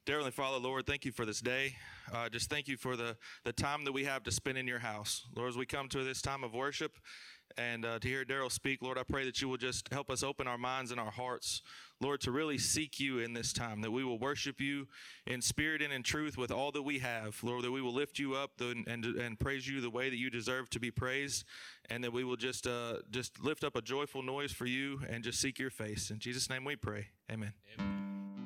Dear Heavenly Father, Lord, thank you for this day. Just thank you for the time that we have to spend in your house. Lord, as we come to this time of worship and to hear Daryl speak, Lord, I pray that you will just help us open our minds and our hearts, Lord, to really seek you in this time, that we will worship you in spirit and in truth with all that we have. Lord, that we will lift you up and praise you the way that you deserve to be praised, and that we will just lift up a joyful noise for you and just seek your face. In Jesus' name we pray. Amen. Amen.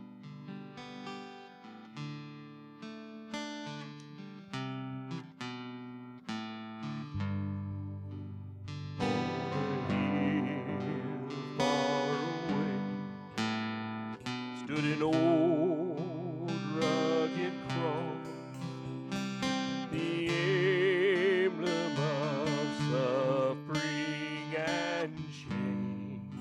Stood an old rugged cross, the emblem of suffering and shame.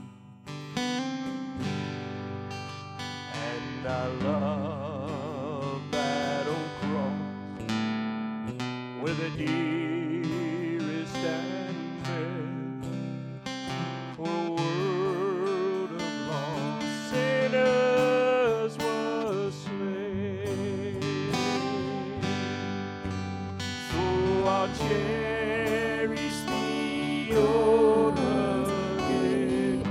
And I love that old cross where the dearest and best for a world of lost sinners was slain. So I'll cherish the old rugged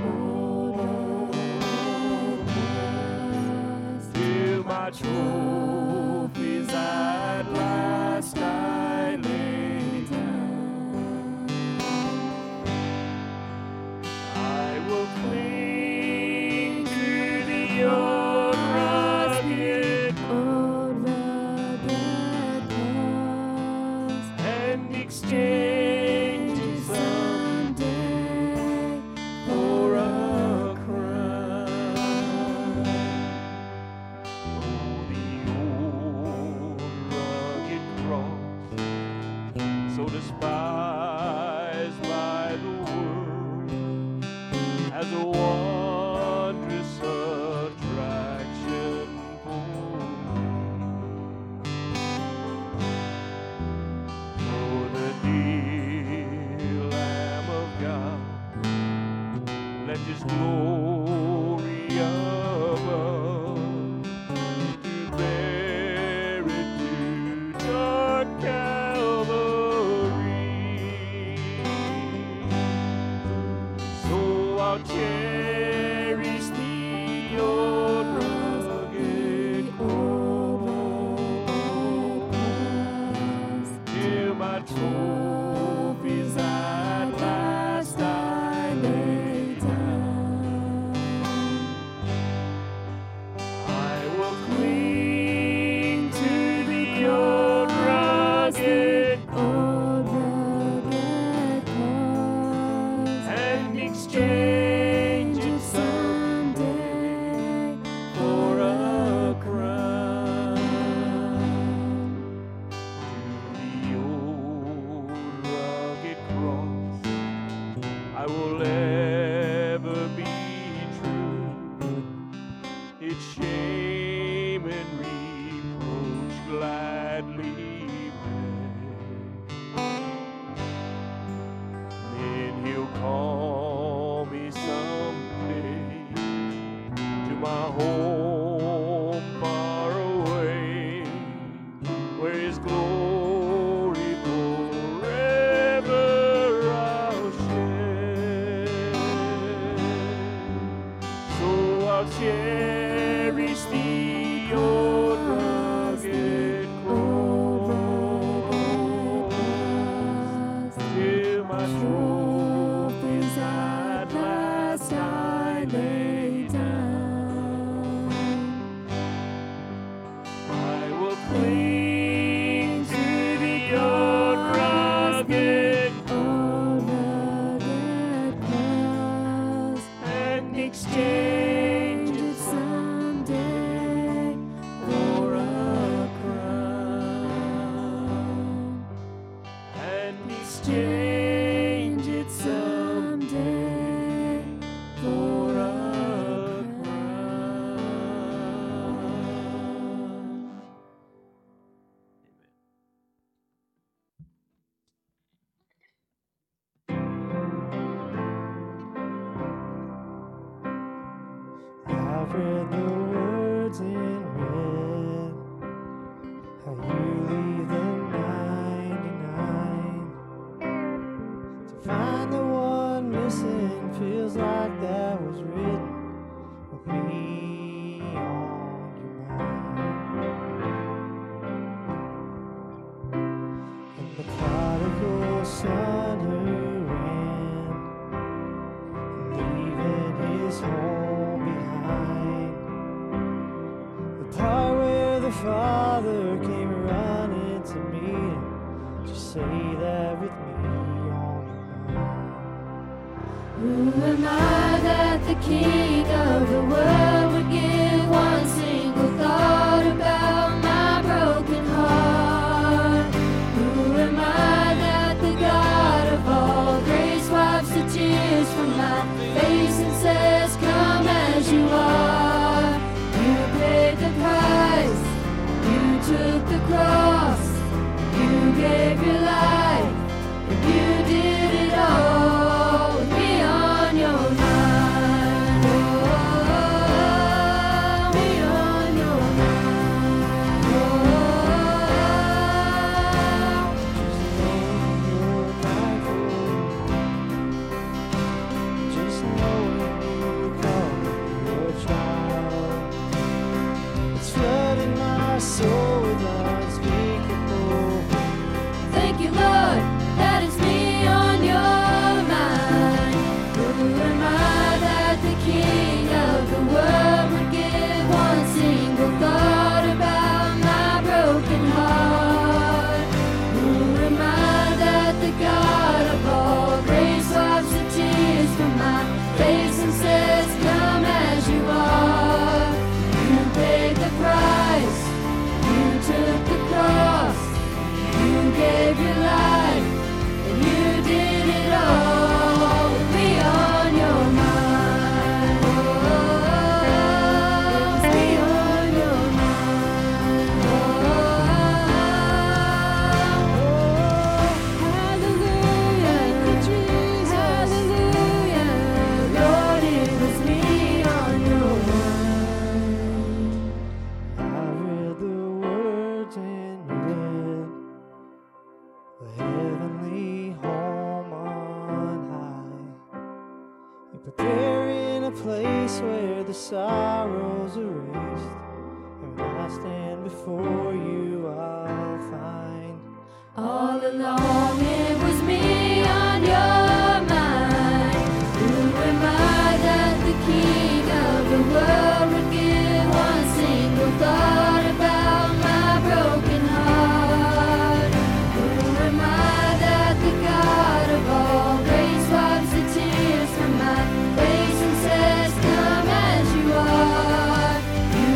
cross till my trophies at last I lay down. I will cling to the old rugged cross and exchange it someday for a crown. Oh, the old rugged cross, so despised by the world, as a wondrous attraction for me. For the dear Lamb of God left his glory above to bear it to dark Calvary. So I'll cherish the old rugged cross till my trophies at last I lay down. I will cling to the old rugged cross and exchange it someday for a crown. To the old rugged cross I will ever be true. Its shame and reproach gladly bear. Then he'll call me someday to my home far away, where his glory forever I'll share. So I'll cherish the old rugged cross till my trophies at last I lay down. I will cling to the old rugged cross and exchange it someday for a crown. And exchange it someday for a crown. I've read the words in red your father came running to meet him. Just say that with me on your mind. Who am I that the King of the world would give one single thought about my broken heart? Who am I that the God of all grace wipes the tears from my face and says, come as you are? You paid the price, you took the cross, you gave your life, and you did it all with me on your mind. Oh, me on your mind. Just knowing you call me your child. It's flooding my soul with unspeakable. Thank you, Lord, that it's me on your mind. Who am I that the King of the world would give one single thought about my broken heart? Who am I that the God of all grace wipes the tears from my face and says, come as you are? You paid the price, you took the cross, you gave your life, and you did it all with me on your mind. Oh, me on your mind. Hallelujah, Jesus, hallelujah. Lord, it was me on your mind. I read the words in red, a heavenly home on high. You're preparing a place where the sorrow's erased, and when I stand before you, I'll find. All along it was me on your mind. Who am I that the King of the world would give one single thought about my broken heart? Who am I that the God of all grace wipes the tears from my face and says, come as you are? You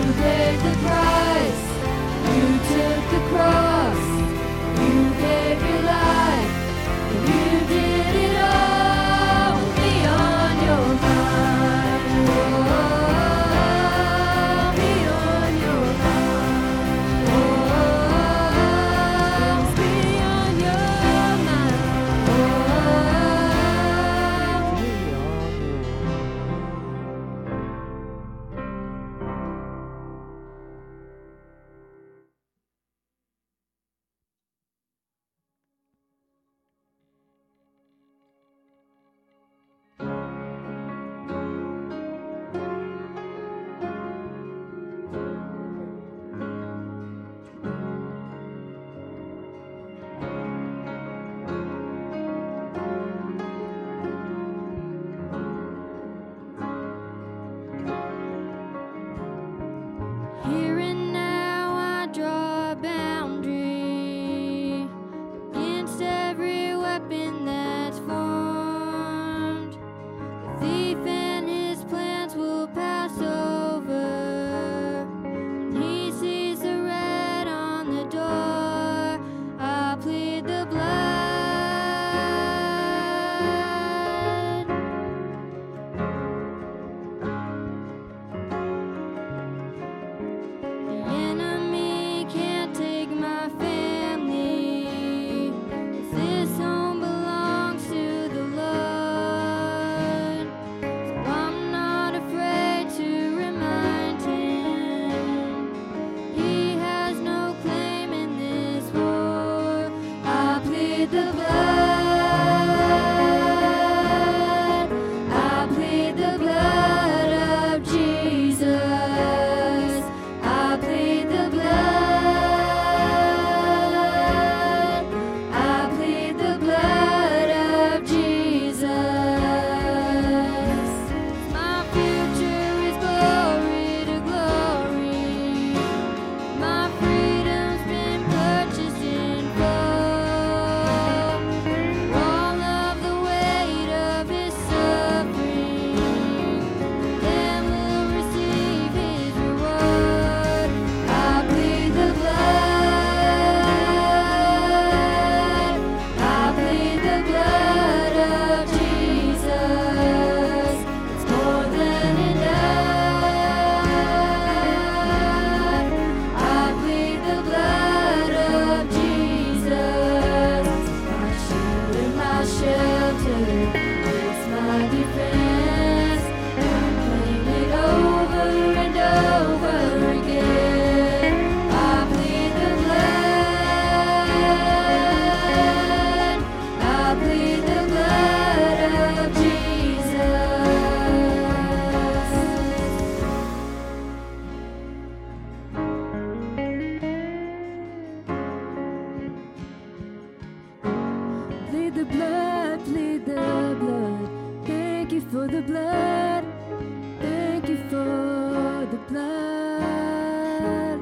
for the blood. Thank you for the blood.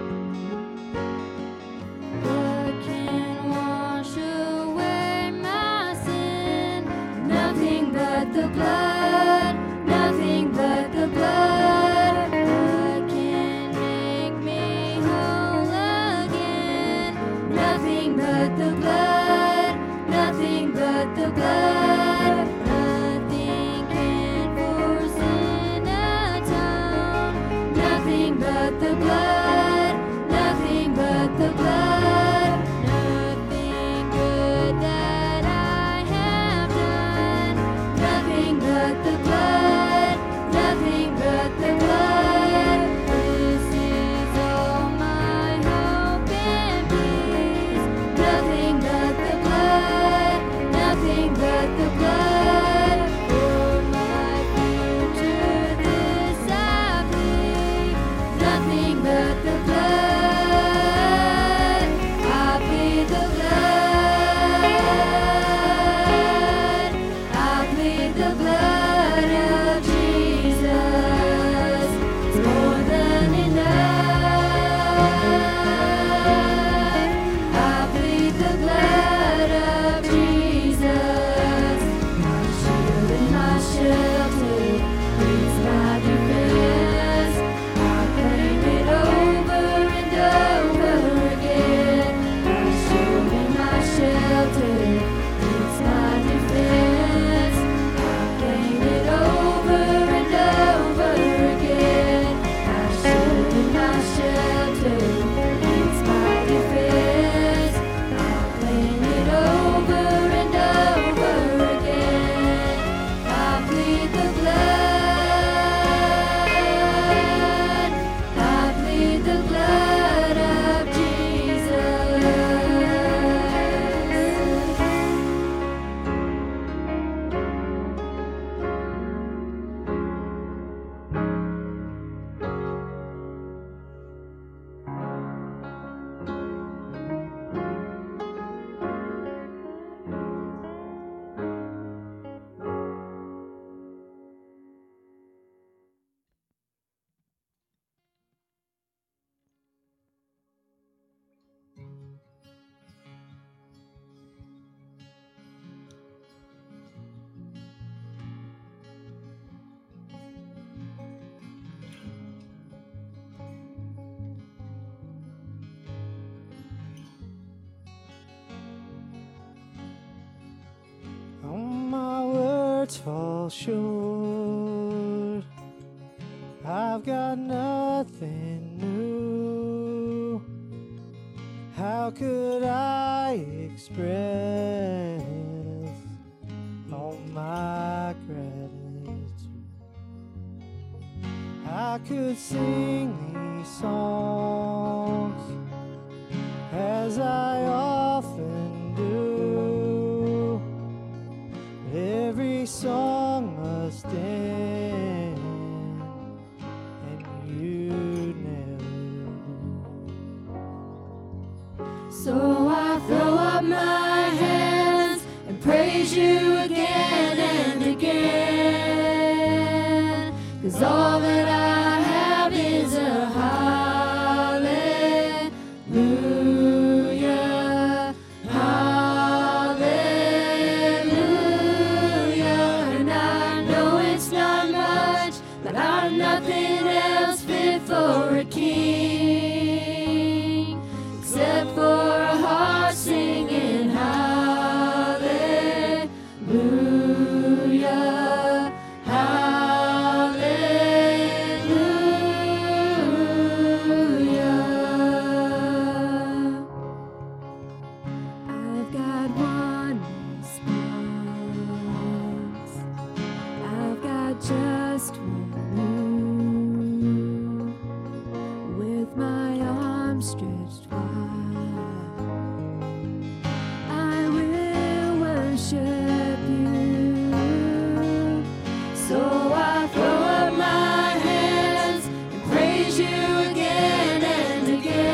Blood can wash away my sin. Nothing but the blood. Nothing but the blood. Blood can make me whole again. Nothing but the blood. Nothing but the blood. Nothing can for sin atone. Nothing but the blood. Nothing but the blood. Nothing good that I have done. Nothing but the blood. Nothing but the blood. This is all my hope and peace. Nothing but the blood. Nothing but the blood. For my future this I plead. Nothing but the blood. I plead the blood. I plead the blood of Jesus. It's more than enough. I plead the blood of Jesus. My shield and my shelter, it's my defense. I claim it over and over again. My shield and my shelter, it's my defense. I claim it over and over again. My shield and my shelter, it's my defense. I claim it over and over again. I plead the blood. I plead the blood of Jesus. All my words fall short. I've got nothing new. How could I express all my gratitude? I could sing these songs as I often do. Every song must end, and you never do. So I throw up my hands and praise you again and again. 'Cause all that I have is a hallelujah, hallelujah. And I know it's not much, but I'm nothing else fit for a king, except for a heart singing hallelujah, hallelujah. I've got one response. I've got just one move. With my arms stretched wide, I will worship you. So I throw up my hands and praise you again and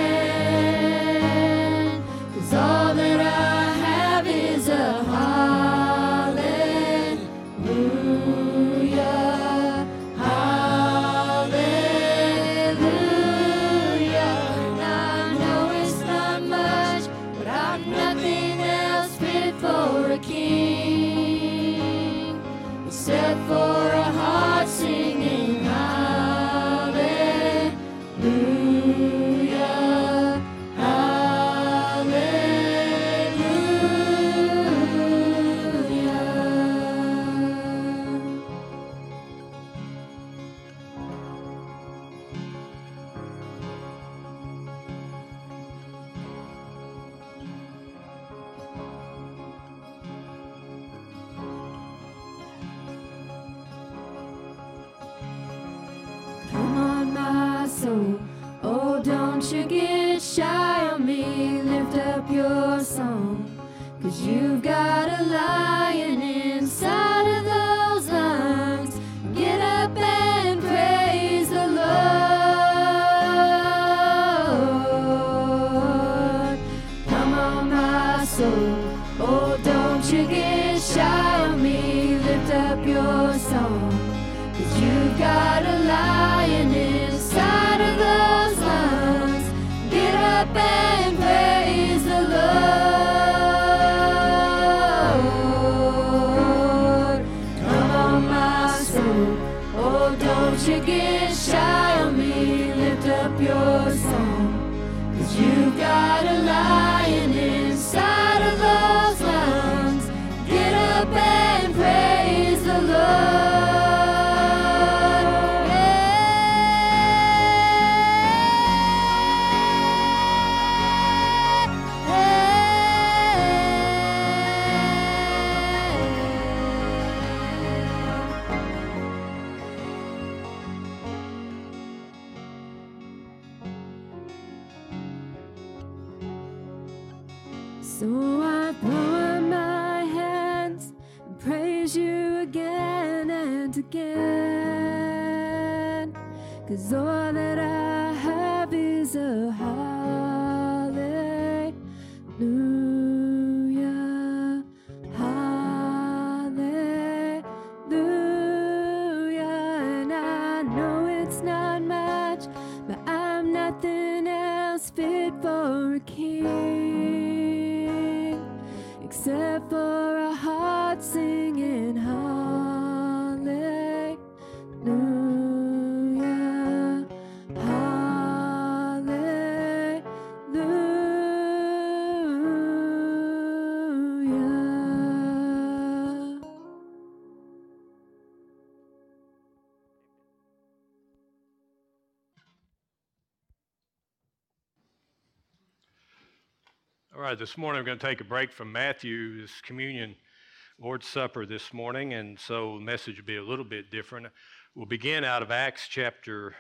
again. 'Cause all that I have is a hallelujah, don't you get shy on me, lift up your song, 'cause you've got a lion inside of those lungs. Get up and praise the Lord. Come on, my soul, oh, don't you get shy on me, lift up your song, 'cause you've got a lion inside of those lungs. Get up and praise the Lord. Come on, my soul, oh, don't you get shy on me, lift up your song, 'cause you've got a lion inside of those lungs. Get up and praise the Lord. So I throw up my hands and praise you again and again, 'cause all that I have is a hallelujah, hallelujah. And I know it's not much, but I'm nothing else fit for a king, except for a heart singing hallelujah, hallelujah. All right, this morning we're going to take a break from Matthew's communion Lord's Supper this morning, and so the message will be a little bit different. We'll begin out of Acts chapter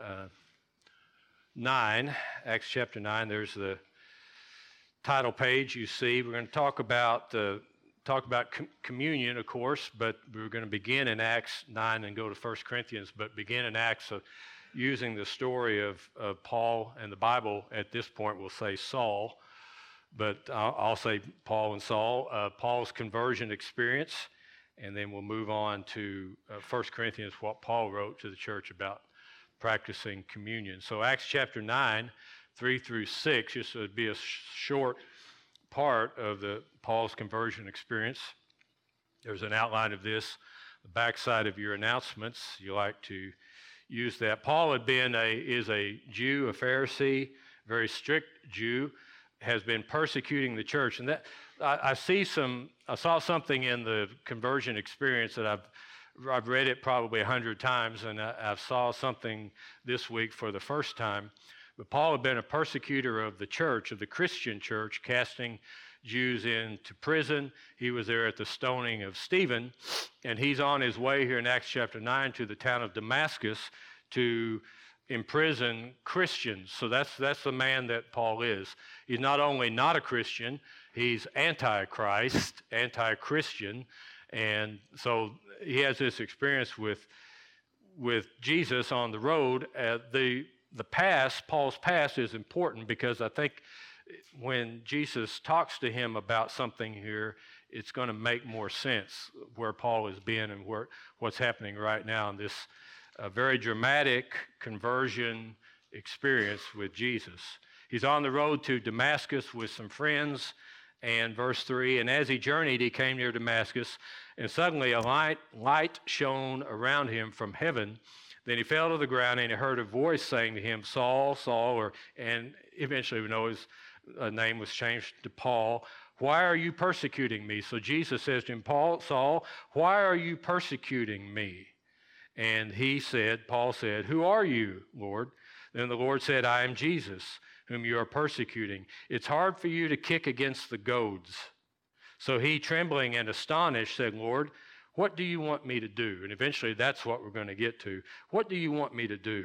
9. Acts chapter 9, there's the title page you see. We're going to talk about communion, of course, but we're going to begin in Acts 9 and go to 1 Corinthians, but begin in Acts using the story of Paul, and the Bible at this point will say Saul, but I'll say Paul and Saul, Paul's conversion experience, and then we'll move on to 1 Corinthians, what Paul wrote to the church about practicing communion. So Acts chapter 9, 3 through 6, this would be a short part of Paul's conversion experience. There's an outline of this, the backside of your announcements. You like to use that. Paul is a Jew, a Pharisee, very strict Jew, has been persecuting the church, and that I saw something in the conversion experience that I've read it probably 100 times, and I saw something this week for the first time. But Paul had been a persecutor of the church, of the Christian church, casting Jews into prison. He was there at the stoning of Stephen, and he's on his way here in Acts chapter 9 to the town of Damascus to imprison Christians. So that's the man that Paul is. He's not only not a Christian, he's anti-Christ, anti-Christian, and so he has this experience with Jesus on the road. The past, Paul's past, is important because I think when Jesus talks to him about something here, it's going to make more sense where Paul has been and what's happening right now in this very dramatic conversion experience with Jesus. He's on the road to Damascus with some friends, and verse 3, and as he journeyed, he came near Damascus, and suddenly a light shone around him from heaven. Then he fell to the ground, and he heard a voice saying to him, Saul, Saul, and eventually we know his name was changed to Paul. Why are you persecuting me? So Jesus says to him, Saul, why are you persecuting me? And Paul said, who are you, Lord? Then the Lord said, I am Jesus, whom you are persecuting. It's hard for you to kick against the goads. So he, trembling and astonished, said, Lord, what do you want me to do? And eventually that's what we're going to get to. What do you want me to do?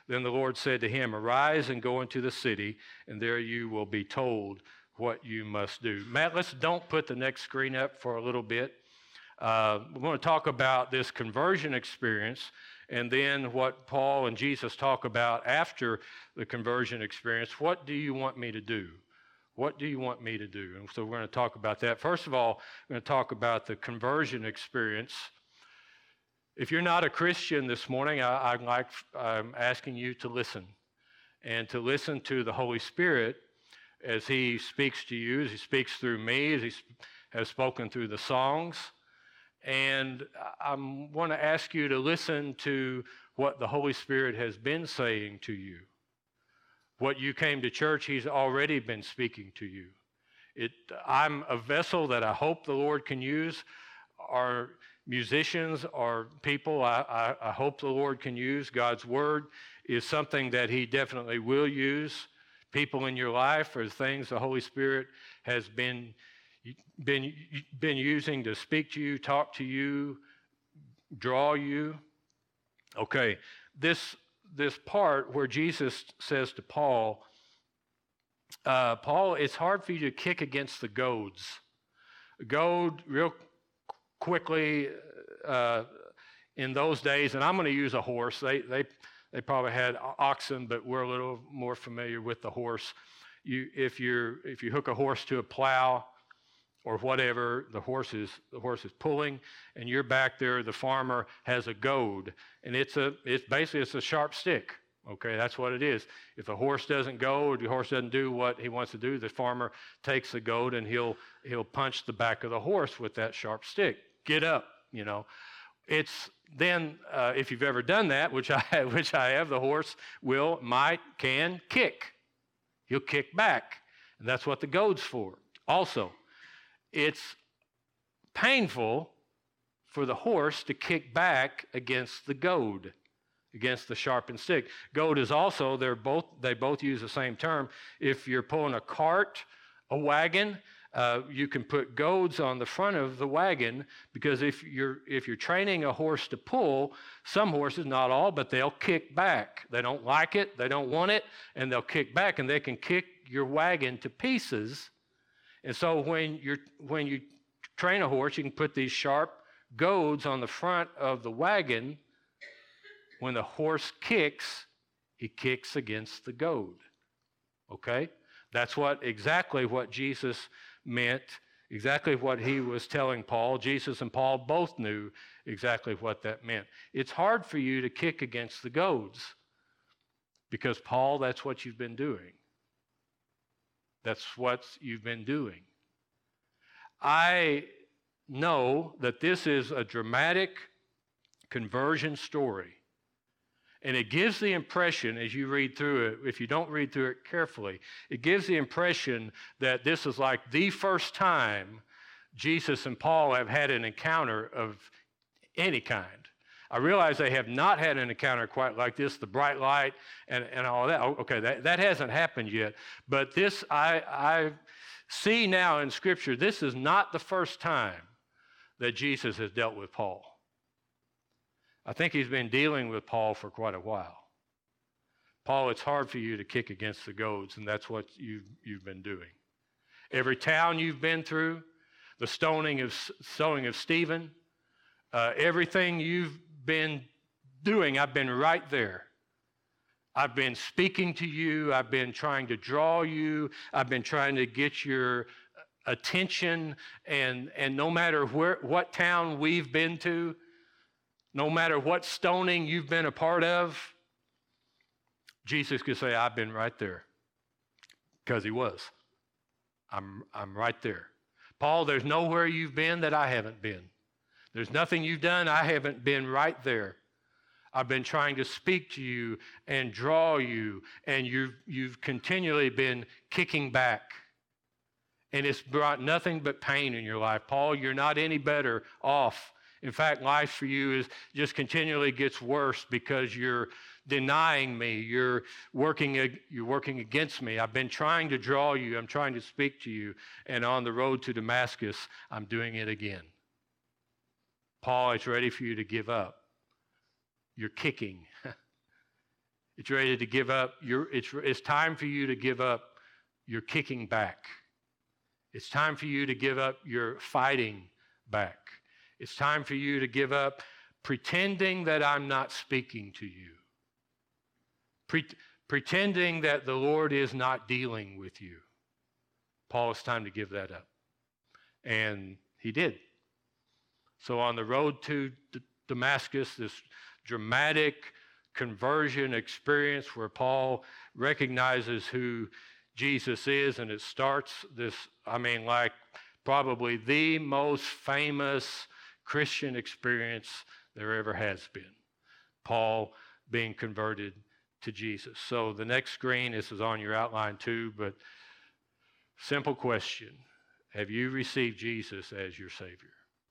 Then the Lord said to him, "Arise and go into the city, and there you will be told what you must do." Matt, don't put the next screen up for a little bit. We want to talk about this conversion experience and then what Paul and Jesus talk about after the conversion experience. What do you want me to do? What do you want me to do? And so we're going to talk about that. First of all, we're going to talk about the conversion experience. If you're not a Christian this morning, I'm asking you to listen, and to listen to the Holy Spirit as He speaks to you, as He speaks through me, as He has spoken through the songs. And I want to ask you to listen to what the Holy Spirit has been saying to you. What you came to church, He's already been speaking to you. I'm a vessel that I hope the Lord can use. Our musicians are people I hope the Lord can use. God's Word is something that He definitely will use. People in your life are things the Holy Spirit has been using to speak to you, talk to you, draw you. Okay, this part where Jesus says to Paul, Paul, it's hard for you to kick against the goads. Goad, real quickly, in those days, and I'm going to use a horse. They probably had oxen, but we're a little more familiar with the horse. If you hook a horse to a plow or whatever, the horse is pulling, and you're back there. The farmer has a goad, and it's basically a sharp stick. Okay, that's what it is. If the horse doesn't go, or the horse doesn't do what he wants to do, the farmer takes the goad and he'll punch the back of the horse with that sharp stick. Get up, you know. It's then if you've ever done that, which I have, the horse can kick. He'll kick back, and that's what the goad's for. Also, it's painful for the horse to kick back against the goad, against the sharpened stick. Goad is also, they both use the same term. If you're pulling a cart, a wagon, you can put goads on the front of the wagon, because if you're training a horse to pull, some horses, not all, but they'll kick back. They don't like it, they don't want it, and they'll kick back, and they can kick your wagon to pieces. And so when you train a horse, you can put these sharp goads on the front of the wagon. When the horse kicks, he kicks against the goad. Okay? That's exactly what Jesus meant, exactly what He was telling Paul. Jesus and Paul both knew exactly what that meant. It's hard for you to kick against the goads because, Paul, that's what you've been doing. That's what you've been doing. I know that this is a dramatic conversion story. And it gives the impression, as you read through it, if you don't read through it carefully, it gives the impression that this is like the first time Jesus and Paul have had an encounter of any kind. I realize they have not had an encounter quite like this, the bright light and all that. Okay, that hasn't happened yet. But this, I see now in Scripture, this is not the first time that Jesus has dealt with Paul. I think He's been dealing with Paul for quite a while. Paul, it's hard for you to kick against the goads, and that's what you've been doing. Every town you've been through, the stoning of Stephen, everything you've been doing, I've been right there. I've been speaking to you. I've been trying to draw you. I've been trying to get your attention, and no matter what town we've been to, no matter what stoning you've been a part of, Jesus could say, I've been right there. Because He was. I'm right there. Paul, there's nowhere you've been that I haven't been. There's nothing you've done I haven't been right there. I've been trying to speak to you and draw you, and you've continually been kicking back. And it's brought nothing but pain in your life. Paul, you're not any better off. In fact, life for you just continually gets worse because you're denying me. You're working against me. I've been trying to draw you. I'm trying to speak to you. And on the road to Damascus, I'm doing it again. Paul, it's ready for you to give up. You're kicking. It's ready to give up it's time for you to give up your kicking back. It's time for you to give up your fighting back. It's time for you to give up pretending that I'm not speaking to you. Pretending that the Lord is not dealing with you. Paul, it's time to give that up. And he did. So on the road to Damascus, this dramatic conversion experience where Paul recognizes who Jesus is, and it starts this, like probably the most famous Christian experience there ever has been. Paul being converted to Jesus. So the next screen, this is on your outline too, but simple question. Have you received Jesus as your Savior?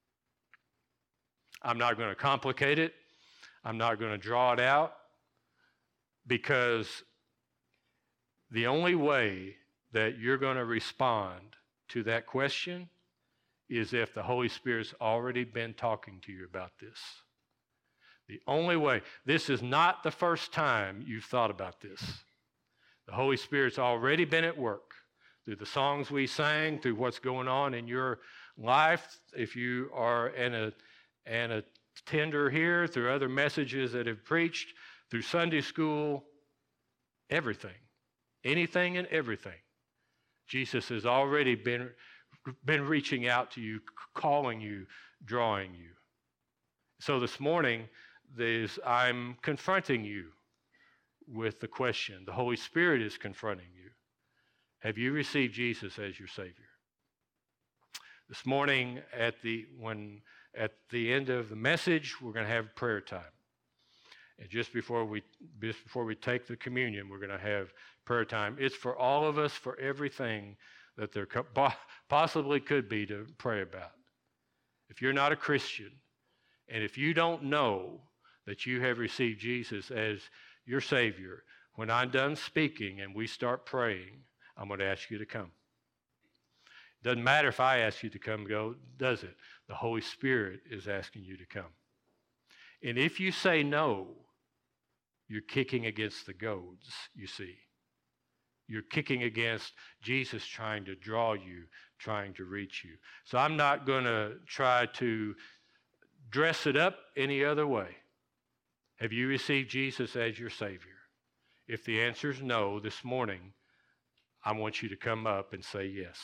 I'm not going to complicate it. I'm not going to draw it out, because the only way that you're going to respond to that question is if the Holy Spirit's already been talking to you about this. The only way. This is not the first time you've thought about this. The Holy Spirit's already been at work through the songs we sang, through what's going on in your life. If you are an attender here, through other messages that have preached, through Sunday school, everything. Anything and everything. Jesus has already been reaching out to you, calling you, drawing you. So this morning, I'm confronting you with the question. The Holy Spirit is confronting you. Have you received Jesus as your Savior? This morning, at the end of the message, we're going to have prayer time. And just before we take the communion, we're going to have prayer time. It's for all of us, for everything that there possibly could be to pray about. If you're not a Christian, and if you don't know that you have received Jesus as your Savior, when I'm done speaking and we start praying, I'm going to ask you to come. Doesn't matter if I ask you to come, go, does it? The Holy Spirit is asking you to come. And if you say no, you're kicking against the goads, you see. You're kicking against Jesus trying to draw you, trying to reach you. So I'm not going to try to dress it up any other way. Have you received Jesus as your Savior? If the answer is no, this morning, I want you to come up and say yes.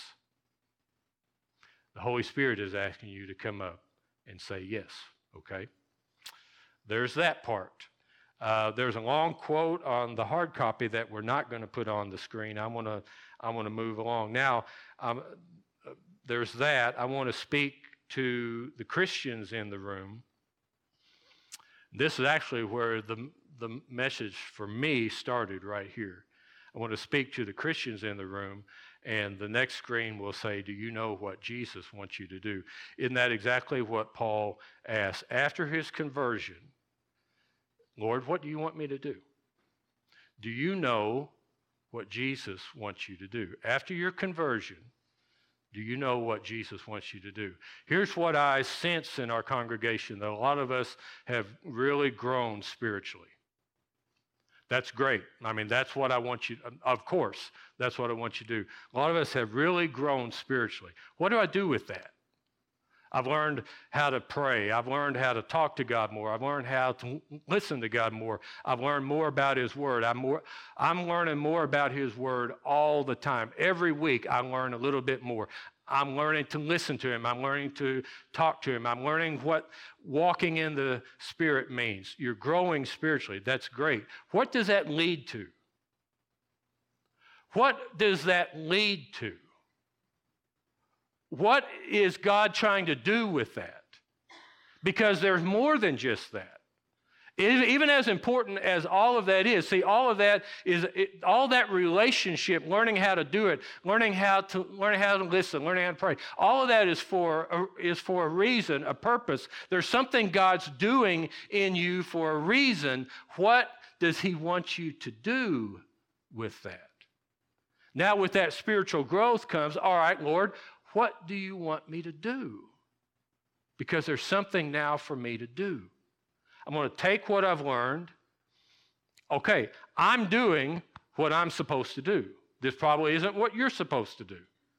The Holy Spirit is asking you to come up and say yes, okay? There's that part. There's a long quote on the hard copy that we're not going to put on the screen. I want to move along. Now, there's that. I want to speak to the Christians in the room. This is actually where the message for me started, right here. I want to speak to the Christians in the room, and the next screen will say, do you know what Jesus wants you to do? Isn't that exactly what Paul asked? After his conversion, Lord, what do you want me to do? Do you know what Jesus wants you to do? After your conversion, do you know what Jesus wants you to do? Here's what I sense in our congregation, that a lot of us have really grown spiritually. That's great. That's what I want you, of course, that's what I want you to do. A lot of us have really grown spiritually. What do I do with that? I've learned how to pray. I've learned how to talk to God more. I've learned how to listen to God more. I've learned more about His Word. I'm learning more about His Word all the time. Every week I learn a little bit more. I'm learning to listen to Him. I'm learning to talk to Him. I'm learning what walking in the Spirit means. You're growing spiritually. That's great. What does that lead to? What does that lead to? What is God trying to do with that? Because there's more than just that. Even as important as all of that is, see, all of that is all that relationship, learning how to do it, learning how to listen, learning how to pray. All of that is for a reason, a purpose. There's something God's doing in you for a reason. What does He want you to do with that? Now, with that spiritual growth comes, all right, Lord, what do you want me to do? Because there's something now for me to do. I'm going to take what I've learned, Okay, I'm doing what I'm supposed to do. This probably isn't what you're supposed to do.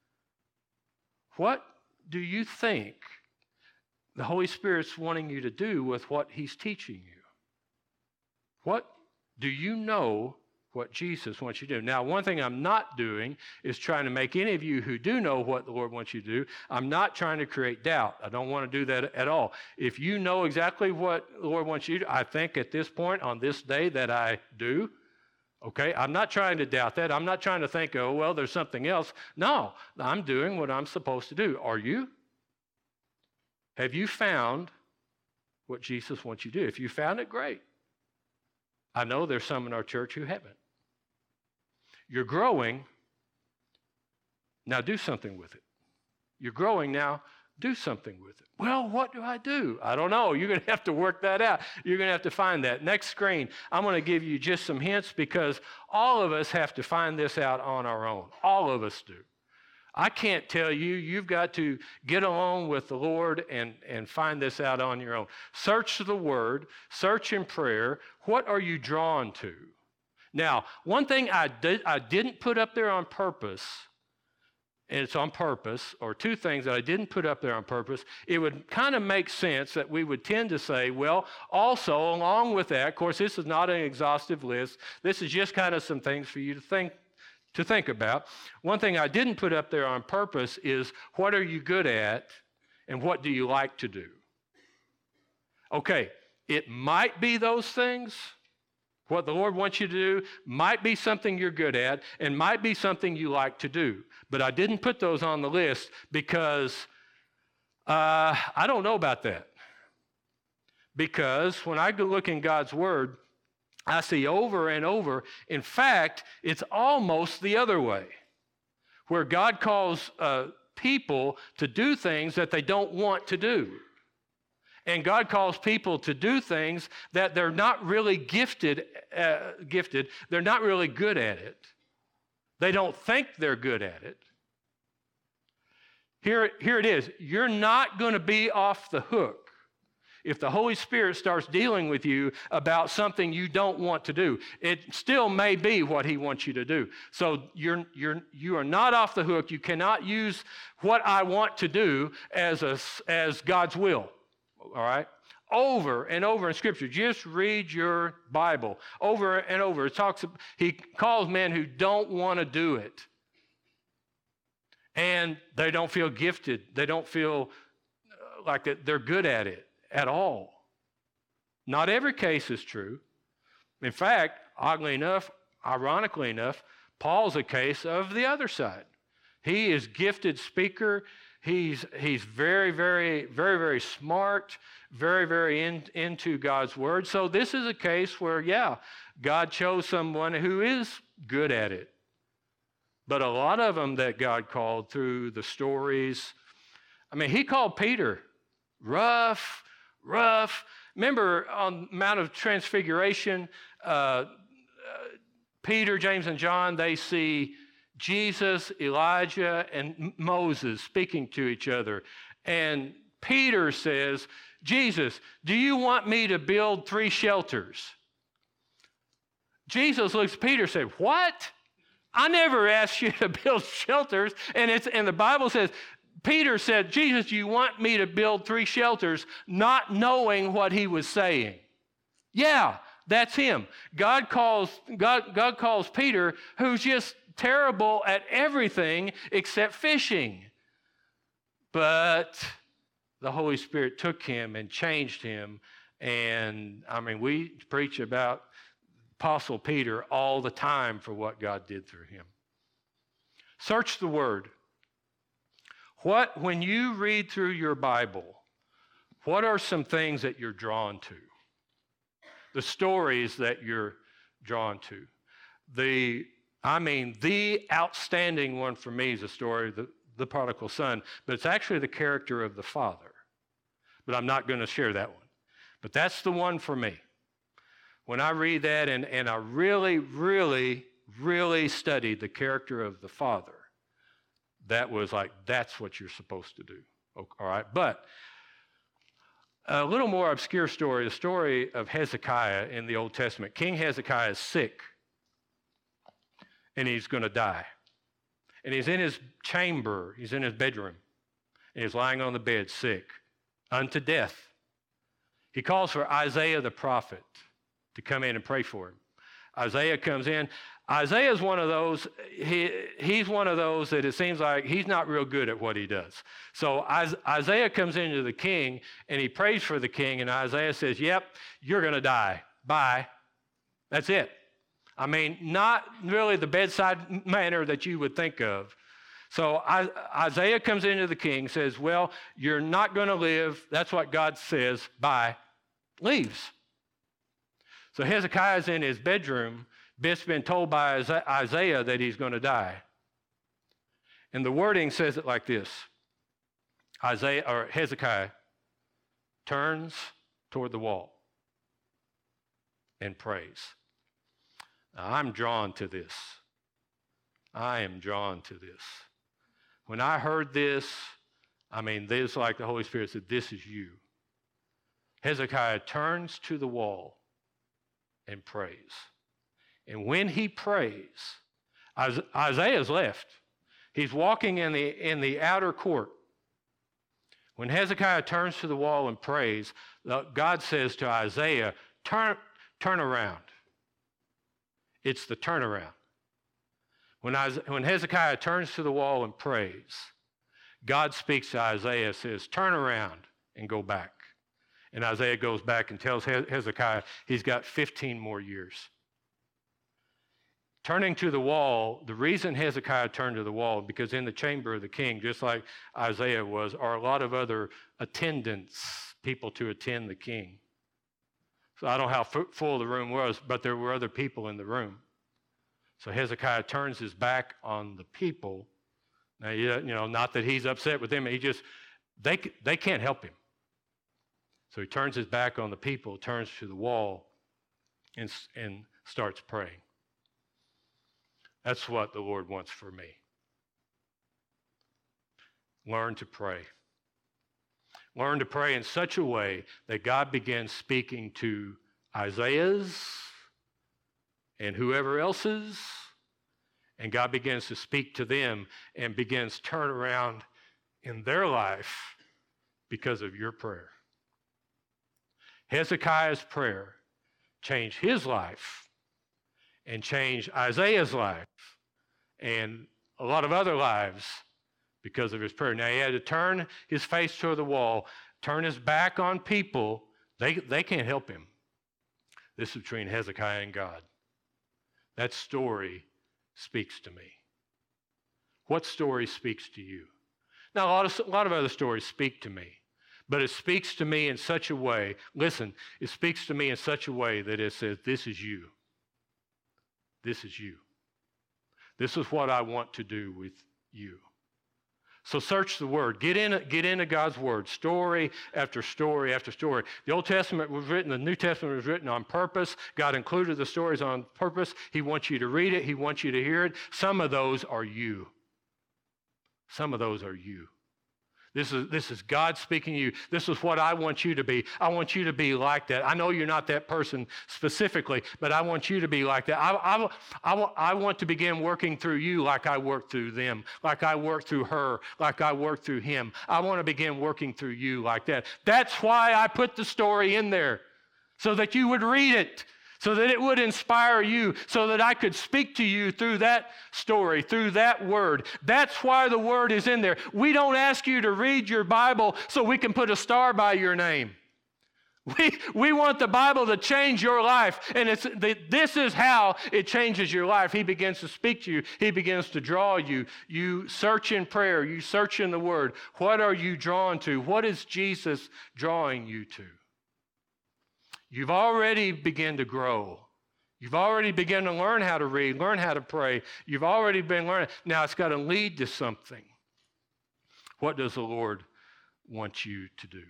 What do you think the Holy Spirit's wanting you to do with what He's teaching you? What do you know what Jesus wants you to do? Now, one thing I'm not doing is trying to make any of you who do know what the Lord wants you to do, I'm not trying to create doubt. I don't want to do that at all. If you know exactly what the Lord wants you to do, I think at this point on this day that I do, okay, I'm not trying to doubt that. I'm not trying to think, oh, well, there's something else. No, I'm doing what I'm supposed to do. Are you? Have you found what Jesus wants you to do? If you found it, great. I know there's some in our church who haven't. You're growing, now do something with it. You're growing now, do something with it. Well, what do I do? I don't know. You're going to have to work that out. You're going to have to find that. Next screen, I'm going to give you just some hints because all of us have to find this out on our own. All of us do. I can't tell you. You've got to get along with the Lord and find this out on your own. Search the Word. Search in prayer. What are you drawn to? Now, one thing I didn't put up there on purpose, and it's on purpose, or two things that I didn't put up there on purpose, it would kind of make sense that we would tend to say, well, also, along with that, of course, this is not an exhaustive list. This is just kind of some things for you to think about. One thing I didn't put up there on purpose is what are you good at and what do you like to do? Okay, it might be those things. What the Lord wants you to do might be something you're good at and might be something you like to do. But I didn't put those on the list because I don't know about that. Because when I go look in God's Word, I see over and over, in fact, it's almost the other way, where God calls people to do things that they don't want to do. And God calls people to do things that they're not really gifted. They're not really good at it. They don't think they're good at it. Here it is. You're not going to be off the hook if the Holy Spirit starts dealing with you about something you don't want to do. It still may be what He wants you to do. So you are not off the hook. You cannot use what I want to do as God's will. All right? Over and over in Scripture. Just read your Bible. Over and over. He calls men who don't want to do it. And they don't feel gifted. They don't feel like that they're good at it at all. Not every case is true. In fact, oddly enough, ironically enough, Paul's a case of the other side. He is gifted speaker. He's very, very, very, very smart, very, very into God's Word. So this is a case where, yeah, God chose someone who is good at it. But a lot of them that God called through the stories, I mean, He called Peter rough. Remember on Mount of Transfiguration, Peter, James, and John, they see Jesus, Elijah, and Moses speaking to each other. And Peter says, Jesus, do you want me to build 3 shelters? Jesus looks at Peter and said, what? I never asked you to build shelters. And the Bible says, Peter said, Jesus, do you want me to build 3 shelters, not knowing what he was saying? Yeah, that's him. God calls Peter, who's just terrible at everything except fishing. But the Holy Spirit took him and changed him. And I mean, we preach about Apostle Peter all the time for what God did through him. Search the Word. When you read through your Bible, what are some things that you're drawn to? The stories that you're drawn to. The outstanding one for me is the story of the prodigal son, but it's actually the character of the father. But I'm not going to share that one. But that's the one for me. When I read that and I really, really, really studied the character of the father, that was like, that's what you're supposed to do. All right? But A little more obscure story, the story of Hezekiah in the Old Testament. King Hezekiah is sick, and he's going to die. And he's in his chamber, he's in his bedroom, and he's lying on the bed sick, unto death. He calls for Isaiah the prophet to come in and pray for him. Isaiah comes in. Isaiah is one of those, he's one of those that it seems like he's not real good at what he does. So Isaiah comes into the king, and he prays for the king, and Isaiah says, yep, you're going to die. Bye. That's it. I mean, not really the bedside manner that you would think of. So Isaiah comes into the king, says, well, you're not going to live. That's what God says. Bye. Leaves. So Hezekiah's in his bedroom. It's been told by Isaiah that he's going to die. And the wording says it like this. Hezekiah turns toward the wall and prays. Now, I'm drawn to this. I am drawn to this. When I heard this, this like the Holy Spirit said, this is you. Hezekiah turns to the wall and prays. And when he prays, Isaiah's left. He's walking in the outer court. When Hezekiah turns to the wall and prays, God says to Isaiah, turn around. It's the turnaround. When Hezekiah turns to the wall and prays, God speaks to Isaiah, says, turn around and go back. And Isaiah goes back and tells Hezekiah he's got 15 more years. Turning to the wall, the reason Hezekiah turned to the wall, because in the chamber of the king, just like Isaiah was, are a lot of other attendants, people to attend the king. So I don't know how full the room was, but there were other people in the room. So Hezekiah turns his back on the people. Now, not that he's upset with them. They can't help him. So he turns his back on the people, turns to the wall, and starts praying. That's what the Lord wants for me. Learn to pray. Learn to pray in such a way that God begins speaking to Isaiah's and whoever else's, and God begins to speak to them and begins to turn around in their life because of your prayer. Hezekiah's prayer changed his life and changed Isaiah's life and a lot of other lives because of his prayer. Now, he had to turn his face toward the wall, turn his back on people. They can't help him. This is between Hezekiah and God. That story speaks to me. What story speaks to you? Now, a lot of other stories speak to me, but it speaks to me in such a way, listen, it speaks to me in such a way that it says, this is you. This is you. This is what I want to do with you. So search the Word. Get into God's Word, story after story after story. The Old Testament was written, the New Testament was written on purpose. God included the stories on purpose. He wants you to read it. He wants you to hear it. Some of those are you. Some of those are you. This is God speaking to you. This is what I want you to be. I want you to be like that. I know you're not that person specifically, but I want you to be like that. I want to begin working through you like I worked through them, like I worked through her, like I worked through him. I want to begin working through you like that. That's why I put the story in there, so that you would read it, so that it would inspire you, so that I could speak to you through that story, through that word. That's why the word is in there. We don't ask you to read your Bible so we can put a star by your name. We want the Bible to change your life, and this is how it changes your life. He begins to speak to you. He begins to draw you. You search in prayer. You search in the Word. What are you drawn to? What is Jesus drawing you to? You've already begun to grow. You've already begun to learn how to read, learn how to pray. You've already been learning. Now it's got to lead to something. What does the Lord want you to do?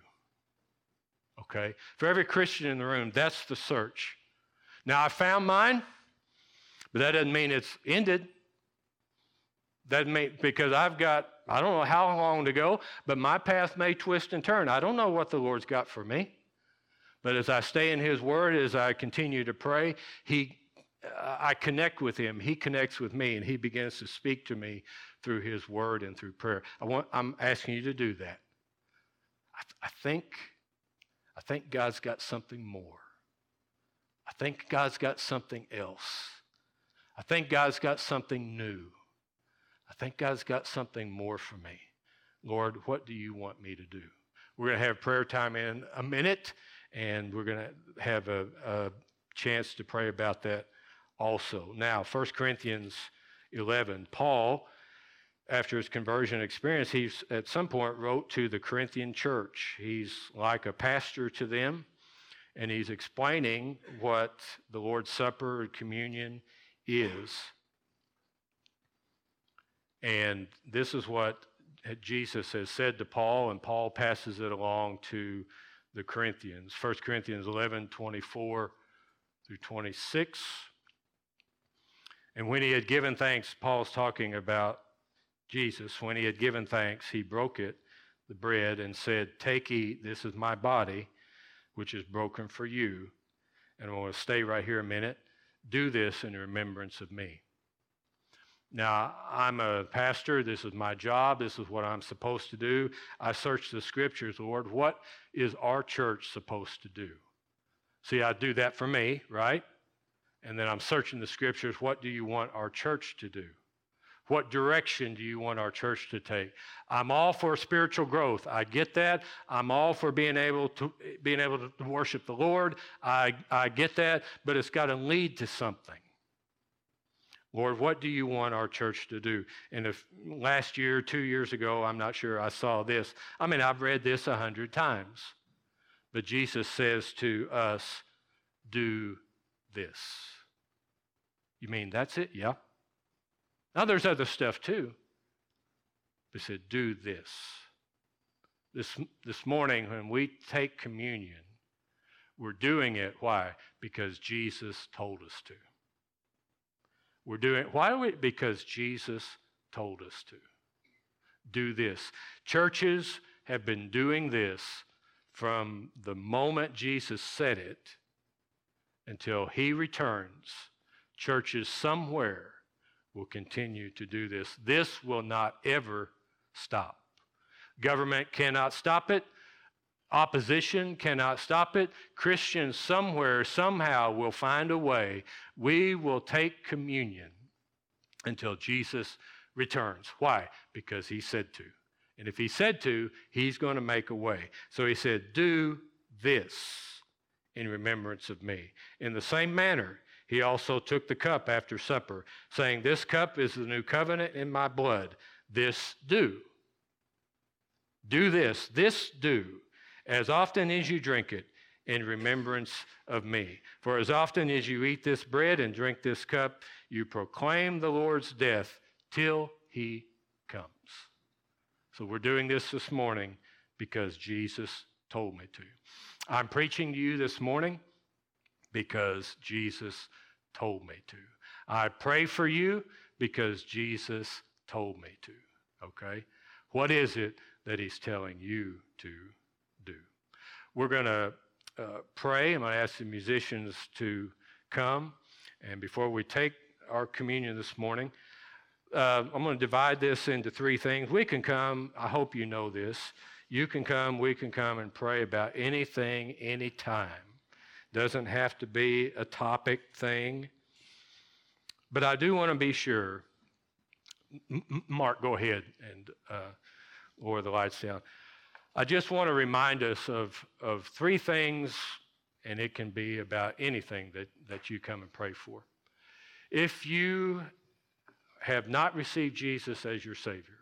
Okay? For every Christian in the room, that's the search. Now I found mine, but that doesn't mean it's ended. That may, because I don't know how long to go, but my path may twist and turn. I don't know what the Lord's got for me. But as I stay in his word, as I continue to pray, I connect with him. He connects with me, and he begins to speak to me through his word and through prayer. I'm asking you to do that. I think God's got something more. I think God's got something else. I think God's got something new. I think God's got something more for me. Lord, what do you want me to do? We're going to have prayer time in a minute, and we're going to have a chance to pray about that also. Now, 1 Corinthians 11, Paul, after his conversion experience, he's at some point wrote to the Corinthian church. He's like a pastor to them, and he's explaining what the Lord's Supper, communion is. And this is what Jesus has said to Paul, and Paul passes it along to the Corinthians. 1 Corinthians 11, 24 through 26. And when he had given thanks, Paul's talking about Jesus. When he had given thanks, he broke it, the bread, and said, "Take, eat, this is my body, which is broken for you." And I want to stay right here a minute. Do this in remembrance of me. Now, I'm a pastor. This is my job. This is what I'm supposed to do. I search the scriptures, Lord. What is our church supposed to do? See, I do that for me, right? And then I'm searching the scriptures. What do you want our church to do? What direction do you want our church to take? I'm all for spiritual growth. I get that. I'm all for being able to worship the Lord. I get that, but it's got to lead to something. Lord, what do you want our church to do? And if last year, 2 years ago, I'm not sure I saw this. I mean, I've read this 100 times. But Jesus says to us, do this. You mean that's it? Yeah. Now there's other stuff too. He said, do this. This morning when we take communion, we're doing it. Why? Because Jesus told us to. We're doing it. Why do we? Because Jesus told us to. Do this. Churches have been doing this from the moment Jesus said it until he returns. Churches somewhere will continue to do this. This will not ever stop. Government cannot stop it. Opposition cannot stop it. Christians somewhere, somehow will find a way. We will take communion until Jesus returns. Why? Because he said to. And if he said to, he's going to make a way. So he said, do this in remembrance of me. In the same manner, he also took the cup after supper, saying, this cup is the new covenant in my blood. This do. Do this. This do. As often as you drink it, in remembrance of me. For as often as you eat this bread and drink this cup, you proclaim the Lord's death till he comes. So we're doing this morning because Jesus told me to. I'm preaching to you this morning because Jesus told me to. I pray for you because Jesus told me to. Okay? What is it that he's telling you to do? We're going to pray. I'm going to ask the musicians to come. And before we take our communion this morning, I'm going to divide this into three things. We can come. I hope you know this. You can come. We can come and pray about anything, anytime. Doesn't have to be a topic thing. But I do want to be sure. Mark, go ahead and lower the lights down. I just want to remind us of three things, and it can be about anything that you come and pray for. If you have not received Jesus as your Savior,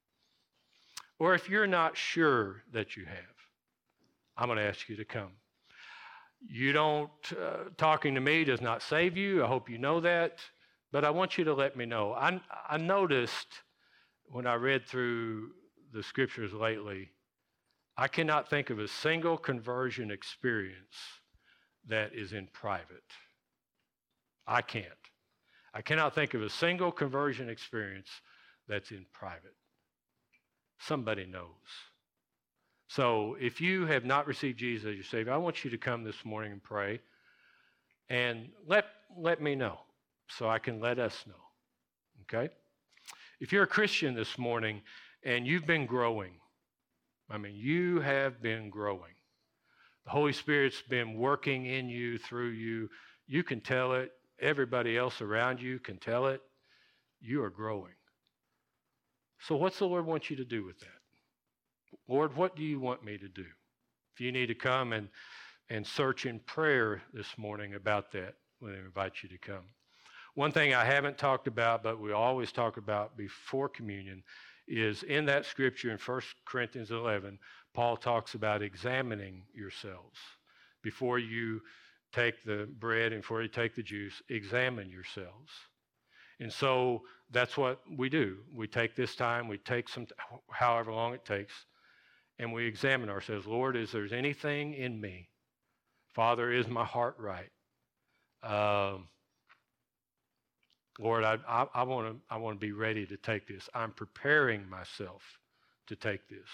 or if you're not sure that you have, I'm going to ask you to come. You don't, talking to me does not save you. I hope you know that, but I want you to let me know. I noticed when I read through the scriptures lately, I cannot think of a single conversion experience that is in private. I can't. I cannot think of a single conversion experience that's in private. Somebody knows. So if you have not received Jesus as your Savior, I want you to come this morning and pray, and let me know so I can let us know, okay? If you're a Christian this morning and you've been growing, you have been growing. The Holy Spirit's been working in you, through you. You can tell it. Everybody else around you can tell it. You are growing. So what's the Lord want you to do with that? Lord, what do you want me to do? If you need to come and search in prayer this morning about that, we invite you to come. One thing I haven't talked about, but we always talk about before communion, is in that scripture in 1 Corinthians 11, Paul talks about examining yourselves. Before you take the bread and before you take the juice, examine yourselves. And so that's what we do. We take this time, we take however long it takes, and we examine ourselves. Lord, is there anything in me? Father, is my heart right? Lord, I want to be ready to take this. I'm preparing myself to take this.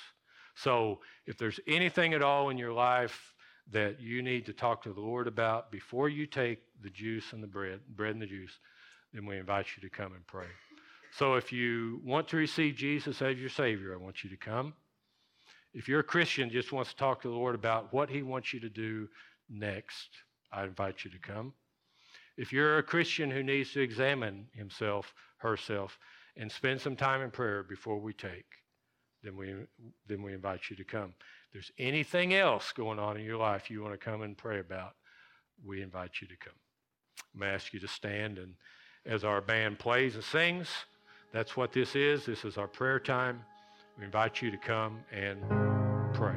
So if there's anything at all in your life that you need to talk to the Lord about before you take the juice and the bread and the juice, then we invite you to come and pray. So if you want to receive Jesus as your Savior, I want you to come. If you're a Christian, just wants to talk to the Lord about what he wants you to do next, I invite you to come. If you're a Christian who needs to examine himself, herself, and spend some time in prayer before we take, then we invite you to come. If there's anything else going on in your life you want to come and pray about, we invite you to come. I'm going to ask you to stand, and as our band plays and sings, that's what this is. This is our prayer time. We invite you to come and pray.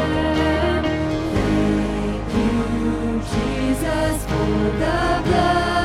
The blood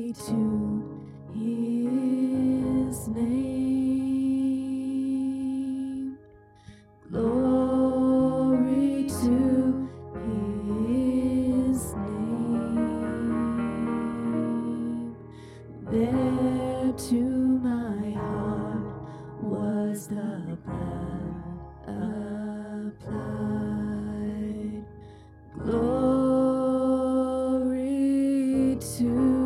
to his name. Glory to his name. There to my heart was the blood applied. Glory to